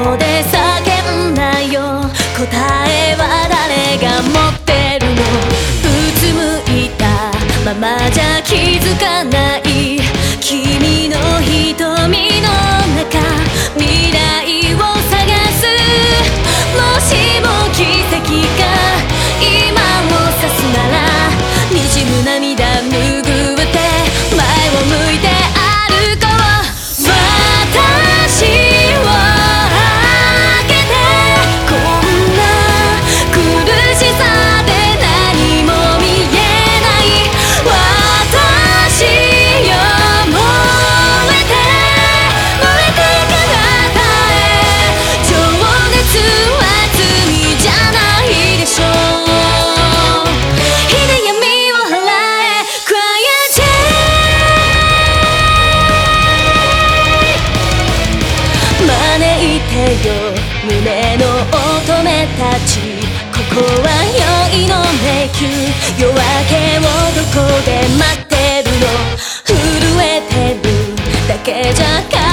声で叫んだよ。答えは誰が持ってるの。うつむいたままじゃ気づかない君の瞳の中、未来を探す。もしも奇跡が今を指すなら、滲む涙拭って前を向いて歩こう。私を開けて、こんな苦しさで何も見えない。私よ燃えて体へ。情熱は罪じゃないでしょう。火で闇を払え Quiet J。 招いてよ胸の乙女たち、ここは酔いの迷宮。夜明けをどこで待ってるの。震えてるだけじゃ